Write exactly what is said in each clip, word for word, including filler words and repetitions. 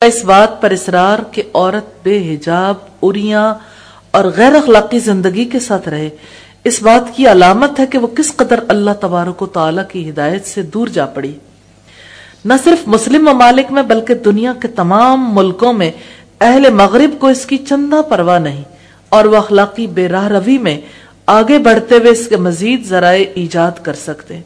اس بات پر اصرار کہ عورت بے حجاب، عریاں اور غیر اخلاقی زندگی کے ساتھ رہے، اس بات کی علامت ہے کہ وہ کس قدر اللہ تبارک و تعالی کی ہدایت سے دور جا پڑی۔ نہ صرف مسلم ممالک میں بلکہ دنیا کے تمام ملکوں میں اہل مغرب کو اس کی چندہ پرواہ نہیں، اور وہ اخلاقی بے راہ روی میں آگے بڑھتے ہوئے اس کے مزید ذرائع ایجاد کر سکتے ہیں۔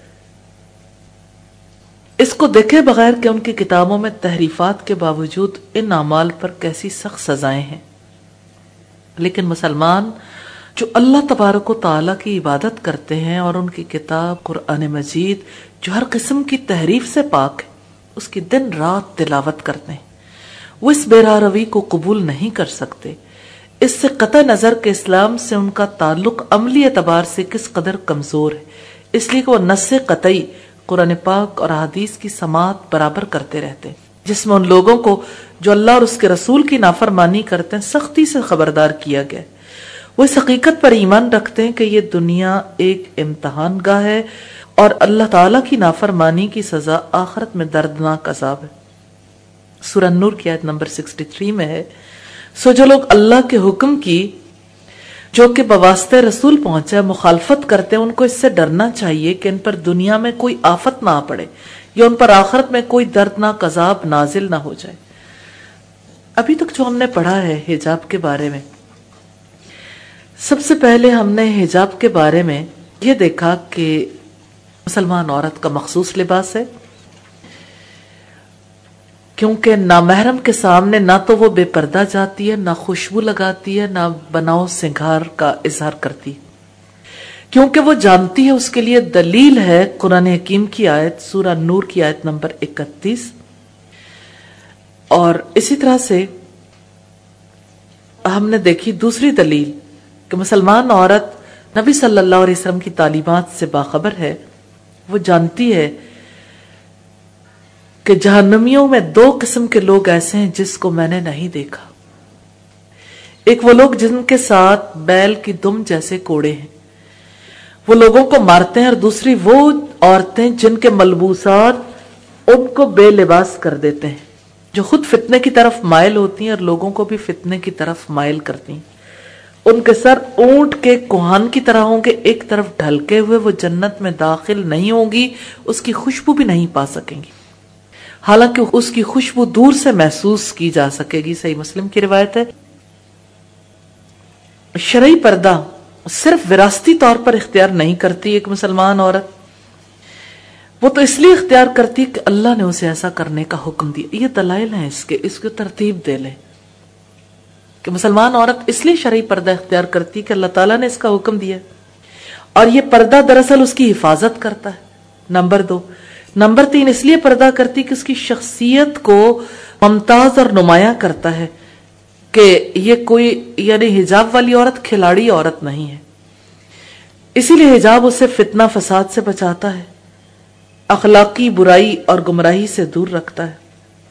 اس کو دیکھے بغیر کہ ان کی کتابوں میں تحریفات کے باوجود ان اعمال پر کیسی سخت سزائیں ہیں، لیکن مسلمان جو اللہ تبارک و تعالیٰ کی عبادت کرتے ہیں اور ان کی کتاب قرآن مجید جو ہر قسم کی تحریف سے پاک ہے، اس کی دن رات تلاوت کرتے ہیں، وہ اس بے راہ روی کو قبول نہیں کر سکتے۔ اس سے قطع نظر کہ اسلام سے ان کا تعلق عملی اعتبار سے کس قدر کمزور ہے، اس لیے کہ وہ نص قطعی قرآن پاک اور احادیث کی سماعت برابر کرتے رہتے ہیں، جس میں ان لوگوں کو جو اللہ اور اس کے رسول کی نافرمانی کرتے ہیں سختی سے خبردار کیا گیا ہے۔ وہ اس حقیقت پر ایمان رکھتے ہیں کہ یہ دنیا ایک امتحان گاہ ہے اور اللہ تعالیٰ کی نافرمانی کی سزا آخرت میں دردناک عذاب ہے۔ سورہ نور کی آیت نمبر تیسٹھ میں ہے، سو جو لوگ اللہ کے حکم کی جو کہ بواسطہ رسول پہنچا مخالفت کرتے ہیں، ان کو اس سے ڈرنا چاہیے کہ ان پر دنیا میں کوئی آفت نہ آ پڑے یا ان پر آخرت میں کوئی دردناک عذاب نازل نہ ہو جائے۔ ابھی تک جو ہم نے پڑھا ہے حجاب کے بارے میں، سب سے پہلے ہم نے حجاب کے بارے میں یہ دیکھا کہ مسلمان عورت کا مخصوص لباس ہے، کیونکہ نامحرم کے سامنے نہ تو وہ بے پردہ جاتی ہے، نہ خوشبو لگاتی ہے، نہ بناؤ سنگھار کا اظہار کرتی، کیونکہ وہ جانتی ہے اس کے لیے دلیل ہے قرآن حکیم کی آیت سورہ نور کی آیت نمبر اکتیس۔ اور اسی طرح سے ہم نے دیکھی دوسری دلیل کہ مسلمان عورت نبی صلی اللہ علیہ وسلم کی تعلیمات سے باخبر ہے، وہ جانتی ہے کہ جہنمیوں میں دو قسم کے لوگ ایسے ہیں جس کو میں نے نہیں دیکھا۔ ایک وہ لوگ جن کے ساتھ بیل کی دم جیسے کوڑے ہیں، وہ لوگوں کو مارتے ہیں، اور دوسری وہ عورتیں جن کے ملبوسات ان کو بے لباس کر دیتے ہیں، جو خود فتنے کی طرف مائل ہوتی ہیں اور لوگوں کو بھی فتنے کی طرف مائل کرتی ہیں۔ ان کے سر اونٹ کے کوہان کی طرح ہوں گے، ایک طرف ڈھلکے ہوئے، وہ جنت میں داخل نہیں ہوں گی، اس کی خوشبو بھی نہیں پا سکیں گی، حالانکہ اس کی خوشبو دور سے محسوس کی جا سکے گی۔ صحیح مسلم کی روایت ہے۔ شرعی پردہ صرف وراثتی طور پر اختیار نہیں کرتی ایک مسلمان عورت، وہ تو اس لیے اختیار کرتی کہ اللہ نے اسے ایسا کرنے کا حکم دیا۔ یہ دلائل ہیں اس کے، اس کو ترتیب دے لیں کہ مسلمان عورت اس لیے شرعی پردہ اختیار کرتی کہ اللہ تعالیٰ نے اس کا حکم دیا، اور یہ پردہ دراصل اس کی حفاظت کرتا ہے۔ نمبر دو نمبر تین اس لیے پردہ کرتی کہ اس کی شخصیت کو ممتاز اور نمایاں کرتا ہے، کہ یہ کوئی یعنی حجاب والی عورت کھلاڑی عورت نہیں ہے، اسی لیے حجاب اسے فتنہ فساد سے بچاتا ہے، اخلاقی برائی اور گمراہی سے دور رکھتا ہے۔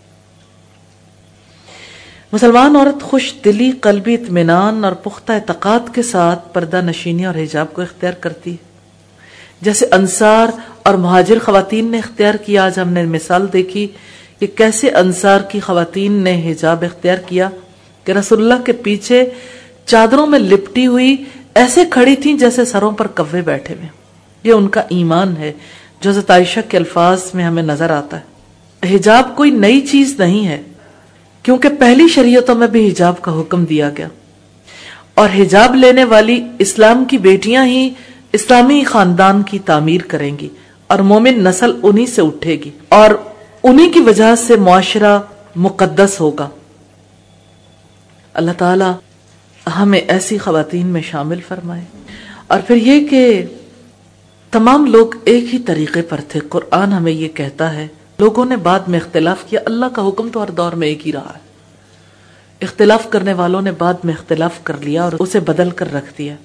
مسلمان عورت خوش دلی، قلبی اطمینان اور پختہ اعتقاد کے ساتھ پردہ نشینی اور حجاب کو اختیار کرتی ہے، جیسے انصار اور مہاجر خواتین نے اختیار کیا۔ آج ہم نے مثال دیکھی کہ کیسے انصار کی خواتین نے حجاب اختیار کیا کہ رسول اللہ کے پیچھے چادروں میں لپٹی ہوئی ایسے کھڑی تھیں جیسے سروں پر کوے بیٹھے ہوئے۔ یہ ان کا ایمان ہے جو حضرت عائشہ کے الفاظ میں ہمیں نظر آتا ہے۔ حجاب کوئی نئی چیز نہیں ہے، کیونکہ پہلی شریعتوں میں بھی حجاب کا حکم دیا گیا، اور حجاب لینے والی اسلام کی بیٹیاں ہی اسلامی خاندان کی تعمیر کریں گی، اور مومن نسل انہی سے اٹھے گی، اور انہی کی وجہ سے معاشرہ مقدس ہوگا۔ اللہ تعالی ہمیں ایسی خواتین میں شامل فرمائے۔ اور پھر یہ کہ تمام لوگ ایک ہی طریقے پر تھے، قرآن ہمیں یہ کہتا ہے۔ لوگوں نے بعد میں اختلاف کیا، اللہ کا حکم تو ہر دور میں ایک ہی رہا ہے، اختلاف کرنے والوں نے بعد میں اختلاف کر لیا اور اسے بدل کر رکھ دیا۔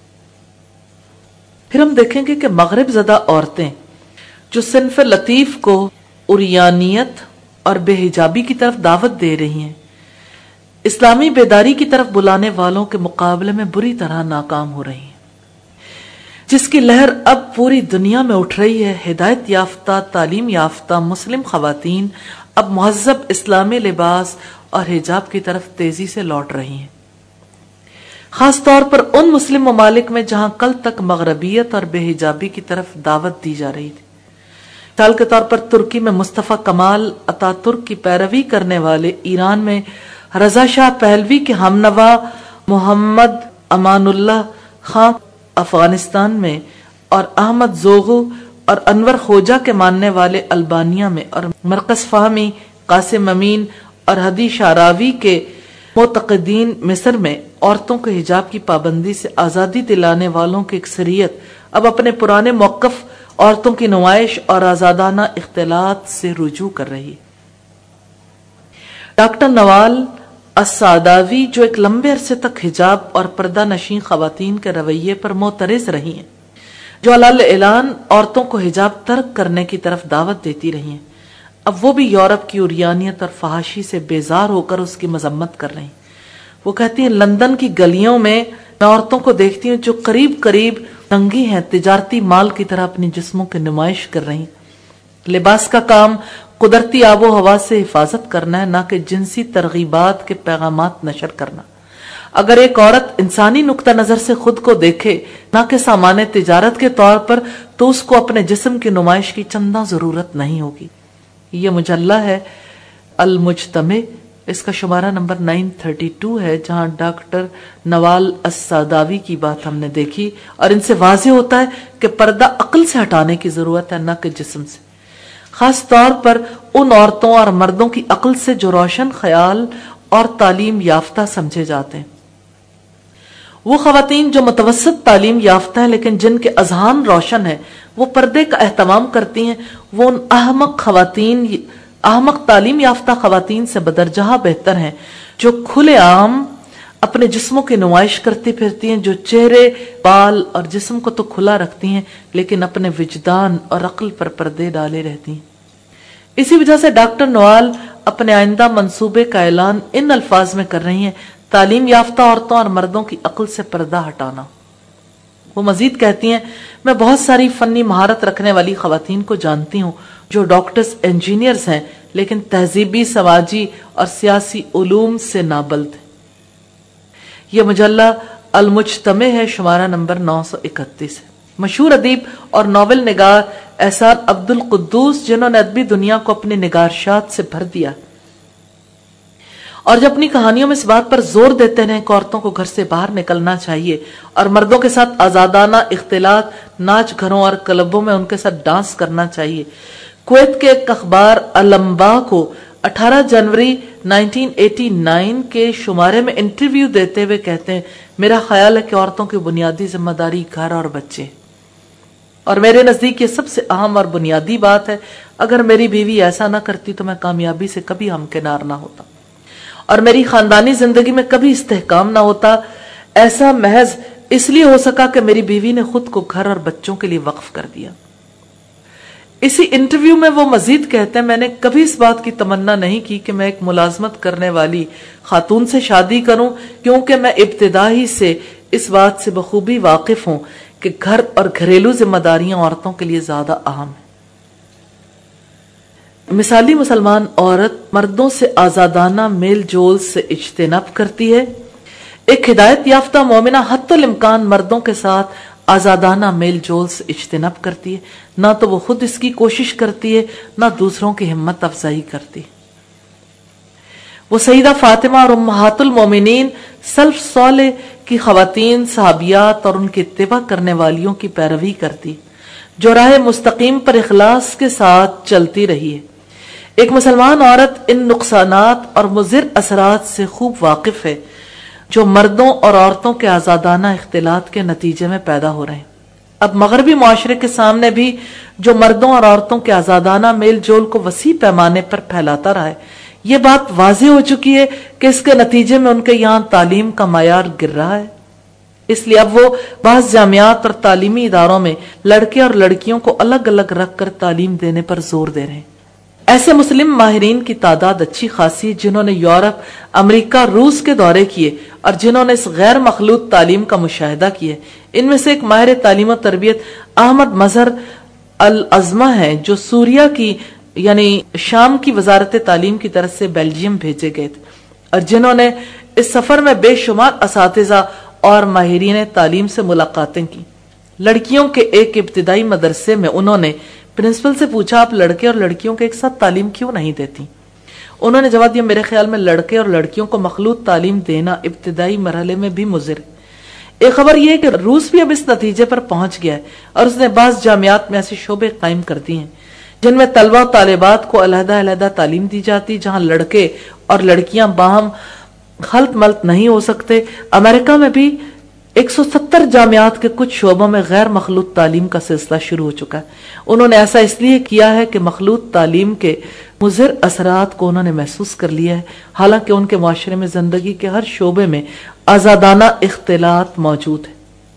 پھر ہم دیکھیں گے کہ مغرب زدہ عورتیں جو صنف لطیف کو عریانیت اور بے حجابی کی طرف دعوت دے رہی ہیں، اسلامی بیداری کی طرف بلانے والوں کے مقابلے میں بری طرح ناکام ہو رہی ہیں، جس کی لہر اب پوری دنیا میں اٹھ رہی ہے۔ ہدایت یافتہ، تعلیم یافتہ مسلم خواتین اب مہذب اسلامی لباس اور حجاب کی طرف تیزی سے لوٹ رہی ہیں، خاص طور پر ان مسلم ممالک میں جہاں کل تک مغربیت اور بے حجابی کی طرف دعوت دی جا رہی تھی۔ مثال کے طور پر ترکی میں مصطفیٰ کمال اتا ترک کی پیروی کرنے والے، ایران میں رضا شاہ پہلوی کے ہمنوا محمد امان اللہ خان، افغانستان میں اور احمد زوغو اور انور خوجہ کے ماننے والے البانیہ میں، اور مرکز فہمی، قاسم امین اور ہدی شعراوی کے معتقدین مصر میں عورتوں کے حجاب کی پابندی سے آزادی دلانے والوں کی اکثریت اب اپنے پرانے موقف عورتوں کی نمائش اور آزادانہ اختلاط سے رجوع کر رہی ہے۔ ڈاکٹر نوال السعداوی، جو ایک لمبے عرصے تک حجاب اور پردہ نشین خواتین کے رویے پر معترض رہی ہیں، جو علل اعلان عورتوں کو حجاب ترک کرنے کی طرف دعوت دیتی رہی ہیں، اب وہ بھی یورپ کی عریانیت اور فحاشی سے بیزار ہو کر اس کی مذمت کر رہی ہیں۔ وہ کہتی ہیں، لندن کی گلیوں میں میں عورتوں کو دیکھتی ہوں جو قریب قریب ننگی ہیں، تجارتی مال کی طرح اپنی جسموں کی نمائش کر رہی ہیں۔ لباس کا کام قدرتی آب و ہوا سے حفاظت کرنا ہے، نہ کہ جنسی ترغیبات کے پیغامات نشر کرنا۔ اگر ایک عورت انسانی نقطہ نظر سے خود کو دیکھے، نہ کہ سامان تجارت کے طور پر، تو اس کو اپنے جسم کی نمائش کی چندہ ضرورت نہیں ہوگی۔ یہ مجلہ ہے المجتمع، اس کا شمارہ نمبر نو سو بتیس ہے، جہاں ڈاکٹر نوال السعداوی کی بات ہم نے دیکھی، اور ان سے واضح ہوتا ہے کہ پردہ عقل سے ہٹانے کی ضرورت ہے، نہ کہ جسم سے، خاص طور پر ان عورتوں اور مردوں کی عقل سے جو روشن خیال اور تعلیم یافتہ سمجھے جاتے ہیں۔ وہ خواتین جو متوسط تعلیم یافتہ ہیں لیکن جن کے اذہان روشن ہیں، وہ پردے کا اہتمام کرتی ہیں، وہ ان احمق خواتین احمق تعلیم یافتہ خواتین سے بدرجہ بہتر ہیں جو کھلے عام اپنے جسموں کی نمائش کرتی پھرتی ہیں، جو چہرے، بال اور جسم کو تو کھلا رکھتی ہیں لیکن اپنے وجدان اور عقل پر پردے ڈالے رہتی ہیں۔ اسی وجہ سے ڈاکٹر نوال اپنے آئندہ منصوبے کا اعلان ان الفاظ میں کر رہی ہیں، تعلیم یافتہ عورتوں اور مردوں کی عقل سے پردہ ہٹانا۔ وہ مزید کہتی ہیں، میں بہت ساری فنی مہارت رکھنے والی خواتین کو جانتی ہوں جو ڈاکٹرز، انجینئرز ہیں لیکن تہذیبی، سماجی اور سیاسی علوم سے نابلد ہیں۔ یہ مجلہ المجتمع ہے، شمارہ نمبر نو سو اکتیس ہے۔ مشہور ادیب اور ناول نگار احسان عبد القدوس، جنہوں نے ادبی دنیا کو اپنی نگارشات سے بھر دیا اور جو اپنی کہانیوں میں اس بات پر زور دیتے ہیں کہ عورتوں کو گھر سے باہر نکلنا چاہیے اور مردوں کے ساتھ آزادانہ اختلاط، ناچ گھروں اور کلبوں میں ان کے ساتھ ڈانس کرنا چاہیے، کویت کے ایک اخبار الانباء کو اٹھارہ جنوری انیس سو نناسی کے شمارے میں انٹرویو دیتے ہوئے کہتے ہیں، میرا خیال ہے کہ عورتوں کی بنیادی ذمہ داری گھر اور بچے، اور میرے نزدیک یہ سب سے اہم اور بنیادی بات ہے۔ اگر میری بیوی ایسا نہ کرتی تو میں کامیابی سے کبھی ہمکنار نہ ہوتا اور میری خاندانی زندگی میں کبھی استحکام نہ ہوتا۔ ایسا محض اس لیے ہو سکا کہ میری بیوی نے خود کو گھر اور بچوں کے لیے وقف کر دیا۔ اسی انٹرویو میں وہ مزید کہتے ہیں، میں نے کبھی اس بات کی تمنا نہیں کی کہ میں ایک ملازمت کرنے والی خاتون سے شادی کروں، کیونکہ میں ابتدا ہی سے اس بات سے بخوبی واقف ہوں کہ گھر اور گھریلو ذمہ داریاں عورتوں کے لیے زیادہ اہم ہیں۔ مثالی مسلمان عورت مردوں سے آزادانہ میل جول سے اجتناب کرتی ہے، ایک ہدایت یافتہ مومنہ حتی الامکان مردوں کے ساتھ آزادانہ میل جول سے اجتناب کرتی ہے، نہ تو وہ خود اس کی کوشش کرتی ہے نہ دوسروں کی ہمت افزائی کرتی۔ وہ سیدہ فاطمہ اور امہات المومنین سلف صالح کی خواتین صحابیات اور ان کی اتباع کرنے والیوں کی پیروی کرتی، جو راہ مستقیم پر اخلاص کے ساتھ چلتی رہی ہے۔ ایک مسلمان عورت ان نقصانات اور مضر اثرات سے خوب واقف ہے جو مردوں اور عورتوں کے آزادانہ اختلاط کے نتیجے میں پیدا ہو رہے ہیں۔ اب مغربی معاشرے کے سامنے بھی جو مردوں اور عورتوں کے آزادانہ میل جول کو وسیع پیمانے پر پھیلاتا رہا ہے، یہ بات واضح ہو چکی ہے کہ اس کے نتیجے میں ان کے یہاں تعلیم کا معیار گر رہا ہے۔ اس لیے اب وہ بعض جامعات اور تعلیمی اداروں میں لڑکے اور لڑکیوں کو الگ الگ رکھ کر تعلیم دینے پر زور دے رہے ہیں۔ ایسے مسلم ماہرین کی تعداد اچھی خاصی ہے جنہوں نے یورپ، امریکہ، روس کے دورے کیے اور جنہوں نے اس غیر مخلوط تعلیم کا مشاہدہ کیا۔ ان میں سے ایک ماہر تعلیم و تربیت احمد مظہر العظمہ ہیں جو سوریہ کی یعنی شام کی وزارت تعلیم کی طرف سے بیلجیم بھیجے گئے تھے، اور جنہوں نے اس سفر میں بے شمار اساتذہ اور ماہرین تعلیم سے ملاقاتیں کی۔ لڑکیوں کے ایک ابتدائی مدرسے میں انہوں نے پرنسپل سے پوچھا، آپ لڑکے اور لڑکیوں کے ایک ساتھ تعلیم کیوں نہیں دیتی؟ انہوں نے جواب دیا، میرے خیال میں لڑکے اور لڑکیوں کو مخلوط تعلیم دینا ابتدائی مرحلے میں بھی مضر ہے۔ ایک خبر یہ ہے کہ روس بھی اب اس نتیجے پر پہنچ گیا ہے، اور اس نے بعض جامعات میں ایسے شعبے قائم کر دیے ہیں جن میں طلبہ و طالبات کو علیحدہ علیحدہ تعلیم دی جاتی، جہاں لڑکے اور لڑکیاں باہم خلط ملط نہیں ہو سکتے۔ امریکہ میں بھی ایک سو ستر جامعات کے کچھ شعبوں میں غیر مخلوط تعلیم کا سلسلہ شروع ہو چکا ہے۔ انہوں نے ایسا اس لیے کیا ہے کہ مخلوط تعلیم کے مضر اثرات کو انہوں نے محسوس کر لیا ہے، حالانکہ ان کے معاشرے میں زندگی کے ہر شعبے میں آزادانہ اختلاط موجود ہے۔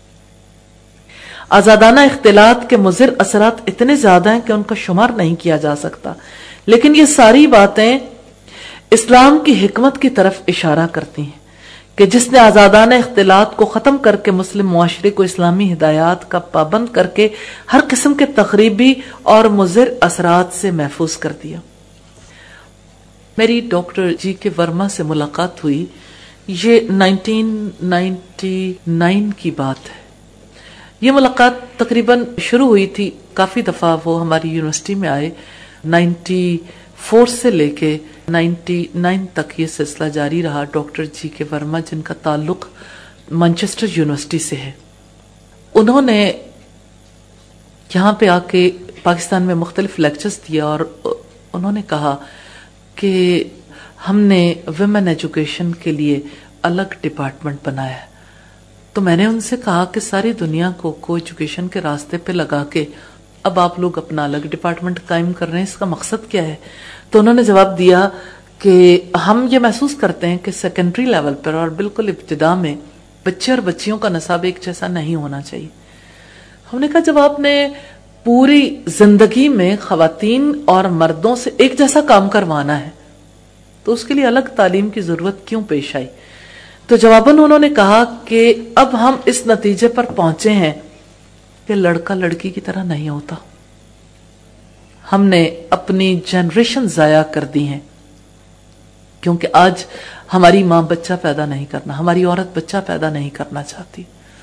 آزادانہ اختلاط کے مضر اثرات اتنے زیادہ ہیں کہ ان کا شمار نہیں کیا جا سکتا، لیکن یہ ساری باتیں اسلام کی حکمت کی طرف اشارہ کرتی ہیں کہ جس نے آزادانہ اختلاط کو ختم کر کے مسلم معاشرے کو اسلامی ہدایات کا پابند کر کے ہر قسم کے تخریبی اور مضر اثرات سے محفوظ کر دیا۔ میری ڈاکٹر جی کے ورما سے ملاقات ہوئی، یہ نائنٹین نائنٹی نائن کی بات ہے۔ یہ ملاقات تقریباً شروع ہوئی تھی، کافی دفعہ وہ ہماری یونیورسٹی میں آئے، نائنٹی فور سے لے کے نائنٹی نائن تک یہ سلسلہ جاری رہا۔ ڈاکٹر جی کے ورما جن کا تعلق مانچسٹر یونیورسٹی سے ہے، انہوں نے یہاں پہ آ کے پاکستان میں مختلف لیکچرز دیا، اور انہوں نے کہا کہ ہم نے ویمن ایجوکیشن کے لیے الگ ڈپارٹمنٹ بنایا ہے۔ تو میں نے ان سے کہا کہ ساری دنیا کو کو ایجوکیشن کے راستے پہ لگا کے اب آپ لوگ اپنا الگ ڈپارٹمنٹ قائم کر رہے ہیں، اس کا مقصد کیا ہے؟ تو انہوں نے جواب دیا کہ ہم یہ محسوس کرتے ہیں کہ سیکنڈری لیول پر اور بالکل ابتدا میں بچے اور بچیوں کا نصاب ایک جیسا نہیں ہونا چاہیے۔ ہم نے کہا جب آپ نے پوری زندگی میں خواتین اور مردوں سے ایک جیسا کام کروانا ہے تو اس کے لیے الگ تعلیم کی ضرورت کیوں پیش آئی؟ تو جواباً انہوں نے کہا کہ اب ہم اس نتیجے پر پہنچے ہیں کہ لڑکا لڑکی کی طرح نہیں ہوتا۔ ہم نے اپنی جنریشن ضائع کر دی ہیں، کیونکہ آج ہماری ماں بچہ پیدا نہیں کرنا، ہماری عورت بچہ پیدا نہیں کرنا چاہتی۔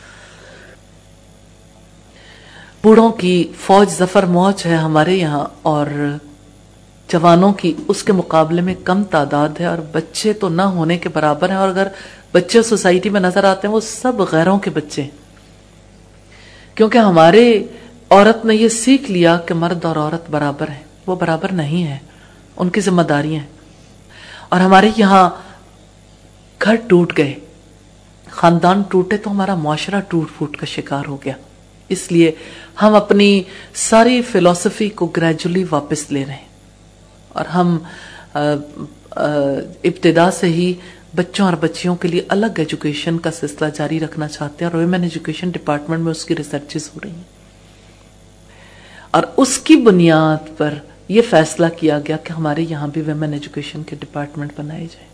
بوڑھوں کی فوج ظفر موج ہے ہمارے یہاں، اور جوانوں کی اس کے مقابلے میں کم تعداد ہے، اور بچے تو نہ ہونے کے برابر ہیں، اور اگر بچے سوسائٹی میں نظر آتے ہیں وہ سب غیروں کے بچے ہیں، کیونکہ ہمارے عورت نے یہ سیکھ لیا کہ مرد اور عورت برابر ہیں۔ وہ برابر نہیں ہے، ان کی ذمہ داریاں ہیں، اور ہمارے یہاں گھر ٹوٹ گئے، خاندان ٹوٹے تو ہمارا معاشرہ ٹوٹ پھوٹ کا شکار ہو گیا۔ اس لیے ہم اپنی ساری فلسفی کو گریجولی واپس لے رہے ہیں، اور ہم ابتدا سے ہی بچوں اور بچیوں کے لیے الگ ایجوکیشن کا سلسلہ جاری رکھنا چاہتے ہیں، اور ویمن ایجوکیشن ڈپارٹمنٹ میں اس کی ریسرچز ہو رہی ہیں، اور اس کی بنیاد پر یہ فیصلہ کیا گیا کہ ہمارے یہاں بھی ویمن ایجوکیشن کے ڈپارٹمنٹ بنائے جائیں۔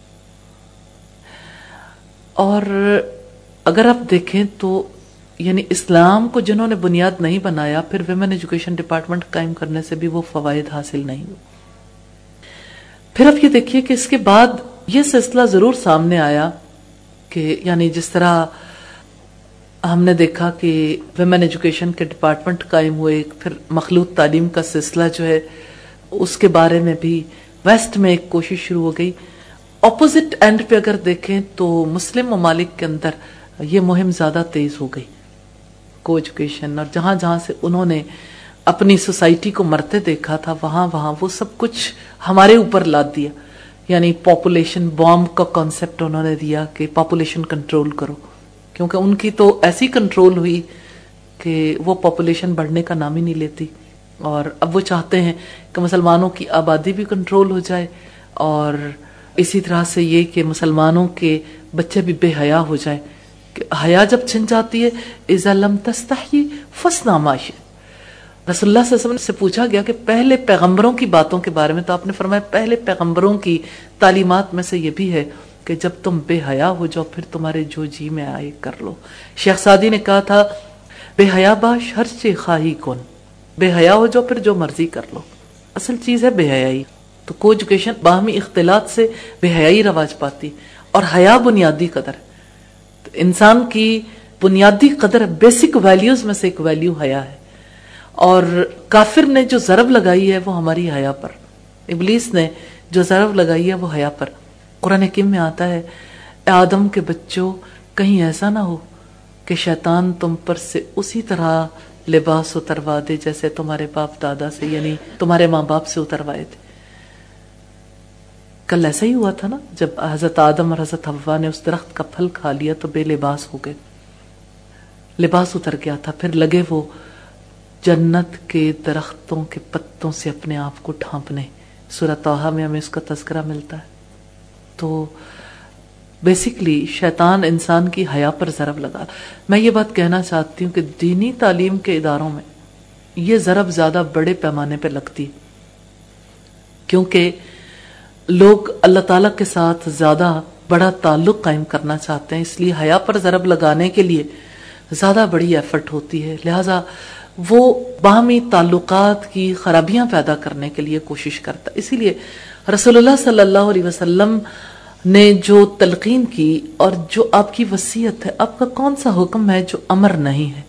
اور اگر آپ دیکھیں تو یعنی اسلام کو جنہوں نے بنیاد نہیں بنایا، پھر ویمن ایجوکیشن ڈپارٹمنٹ قائم کرنے سے بھی وہ فوائد حاصل نہیں ہوئے۔ پھر آپ یہ دیکھیے کہ اس کے بعد یہ سلسلہ ضرور سامنے آیا کہ یعنی جس طرح ہم نے دیکھا کہ ویمن ایجوکیشن کے ڈپارٹمنٹ قائم ہوئے، پھر مخلوط تعلیم کا سلسلہ جو ہے اس کے بارے میں بھی ویسٹ میں ایک کوشش شروع ہو گئی۔ اپوزٹ اینڈ پہ اگر دیکھیں تو مسلم ممالک کے اندر یہ مہم زیادہ تیز ہو گئی، کو ایجوکیشن، اور جہاں جہاں سے انہوں نے اپنی سوسائٹی کو مرتے دیکھا تھا وہاں وہاں وہ سب کچھ ہمارے اوپر لاد دیا، یعنی پاپولیشن بامب کا کانسیپٹ انہوں نے دیا کہ پاپولیشن کنٹرول کرو، کیونکہ ان کی تو ایسی کنٹرول ہوئی کہ وہ پاپولیشن بڑھنے کا نام ہی نہیں لیتی، اور اب وہ چاہتے ہیں کہ مسلمانوں کی آبادی بھی کنٹرول ہو جائے، اور اسی طرح سے یہ کہ مسلمانوں کے بچے بھی بے حیا ہو جائیں۔ حیا جب چھن جاتی ہے، اذا لم تستحی فاصنع ما شئت۔ رسول اللہ صلی اللہ علیہ وسلم سے پوچھا گیا کہ پہلے پیغمبروں کی باتوں کے بارے میں، تو آپ نے فرمایا پہلے پیغمبروں کی تعلیمات میں سے یہ بھی ہے کہ جب تم بے حیا ہو جاؤ پھر تمہارے جو جی میں آئے کر لو۔ شیخ سعدی نے کہا تھا بے حیا باش ہر چے خواہی کن، بے حیا ہو جاؤ پھر جو مرضی کر لو۔ اصل چیز ہے بے حیائی. تو کو ایجوکیشن باہمی اختلاط سے بے حیائی رواج پاتی، اور حیا بنیادی قدر ہے. تو انسان کی بنیادی قدر، بیسک ویلیوز میں سے ایک ویلیو حیا ہے. اور کافر نے جو ضرب لگائی ہے وہ ہماری حیا پر، ابلیس نے جو ضرب لگائی ہے وہ حیا پر. قرآن حکیم میں آتا ہے اے آدم کے بچوں، کہیں ایسا نہ ہو کہ شیطان تم پر سے اسی طرح لباس اتروا دے جیسے تمہارے باپ دادا سے، یعنی تمہارے ماں باپ سے اتروائے تھے. کل ایسا ہی ہوا تھا نا، جب حضرت آدم اور حضرت حوا نے اس درخت کا پھل کھا لیا تو بے لباس ہو گئے، لباس اتر گیا تھا. پھر لگے وہ جنت کے درختوں کے پتوں سے اپنے آپ کو ڈھانپنے. سورہ طٰہٰ میں ہمیں اس کا تذکرہ ملتا ہے. تو بیسیکلی شیطان انسان کی حیا پر ضرب لگا. میں یہ بات کہنا چاہتی ہوں کہ دینی تعلیم کے اداروں میں یہ ضرب زیادہ بڑے پیمانے پہ لگتی، کیونکہ لوگ اللہ تعالیٰ کے ساتھ زیادہ بڑا تعلق قائم کرنا چاہتے ہیں، اس لیے حیا پر ضرب لگانے کے لیے زیادہ بڑی ایفرٹ ہوتی ہے. لہٰذا وہ باہمی تعلقات کی خرابیاں پیدا کرنے کے لیے کوشش کرتا. اسی لیے رسول اللہ صلی اللہ علیہ وسلم نے جو تلقین کی اور جو آپ کی وصیت ہے، آپ کا کون سا حکم ہے جو امر نہیں ہے؟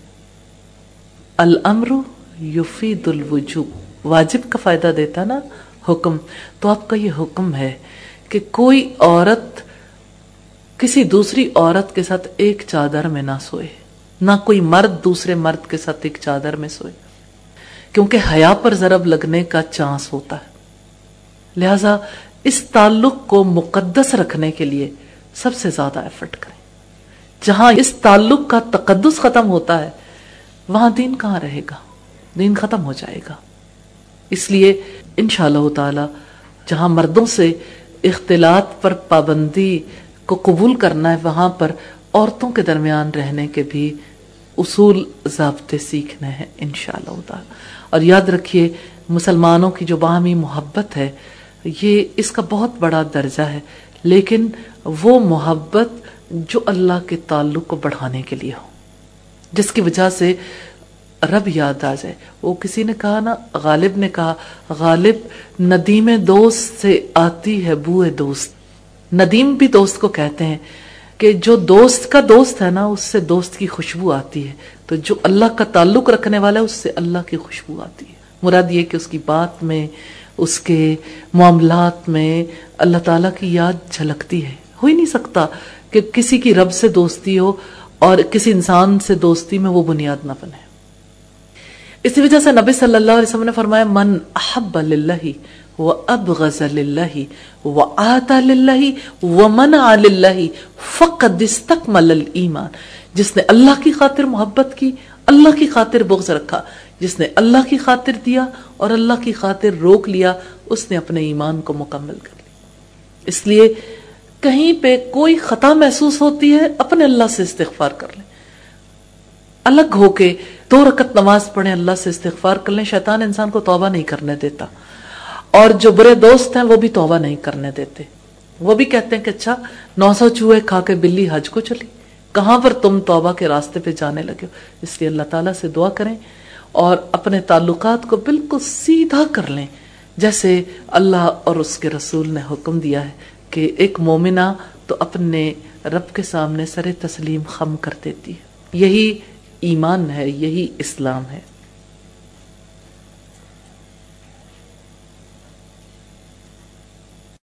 الامر یفید الوجوب، واجب کا فائدہ دیتا نا حکم. تو آپ کا یہ حکم ہے کہ کوئی عورت کسی دوسری عورت کے ساتھ ایک چادر میں نہ سوئے، نہ کوئی مرد دوسرے مرد کے ساتھ ایک چادر میں سوئے، کیونکہ حیا پر ضرب لگنے کا چانس ہوتا ہے. لہذا اس تعلق کو مقدس رکھنے کے لیے سب سے زیادہ ایفرٹ کریں. جہاں اس تعلق کا تقدس ختم ہوتا ہے وہاں دین کہاں رہے گا؟ دین ختم ہو جائے گا. اس لیے انشاءاللہ تعالی جہاں مردوں سے اختلاط پر پابندی کو قبول کرنا ہے، وہاں پر عورتوں کے درمیان رہنے کے بھی اصول ضابطے سیکھنے ہیں انشاءاللہ تعالی. اور یاد رکھیے مسلمانوں کی جو باہمی محبت ہے یہ اس کا بہت بڑا درجہ ہے، لیکن وہ محبت جو اللہ کے تعلق کو بڑھانے کے لیے ہو، جس کی وجہ سے رب یاد آ جائے. وہ کسی نے کہا نا، غالب نے کہا، غالب ندیم دوست سے آتی ہے بوئے دوست. ندیم بھی دوست کو کہتے ہیں کہ جو دوست کا دوست ہے نا اس سے دوست کی خوشبو آتی ہے. تو جو اللہ کا تعلق رکھنے والا ہے اس سے اللہ کی خوشبو آتی ہے. مراد یہ کہ اس کی بات میں، اس کے معاملات میں اللہ تعالیٰ کی یاد جھلکتی ہے. ہو ہی نہیں سکتا کہ کسی کی رب سے دوستی ہو اور کسی انسان سے دوستی میں وہ بنیاد نہ بنے. اسی وجہ سے نبی صلی اللہ علیہ وسلم نے فرمایا من احب للہ وابغض للہ وآتى للہ ومنع للہ فقد استکمل الایمان. جس نے اللہ کی خاطر محبت کی، اللہ کی خاطر بغض رکھا، جس نے اللہ کی خاطر دیا اور اللہ کی خاطر روک لیا، اس نے اپنے ایمان کو مکمل کر لیا. اس لیے کہیں پہ کوئی خطا محسوس ہوتی ہے اپنے اللہ سے استغفار کر لیں، الگ ہو کے دو رکعت نماز پڑھیں، اللہ سے استغفار کر لیں. شیطان انسان کو توبہ نہیں کرنے دیتا، اور جو برے دوست ہیں وہ بھی توبہ نہیں کرنے دیتے. وہ بھی کہتے ہیں کہ اچھا نو سو چوہے کھا کے بلی حج کو چلی، کہاں پر تم توبہ کے راستے پہ جانے لگے ہو. اس لیے اللہ تعالیٰ سے دعا کریں اور اپنے تعلقات کو بالکل سیدھا کر لیں جیسے اللہ اور اس کے رسول نے حکم دیا ہے کہ ایک مومنہ تو اپنے رب کے سامنے سر تسلیم خم کر دیتی ہے. یہی ایمان ہے، یہی اسلام ہے.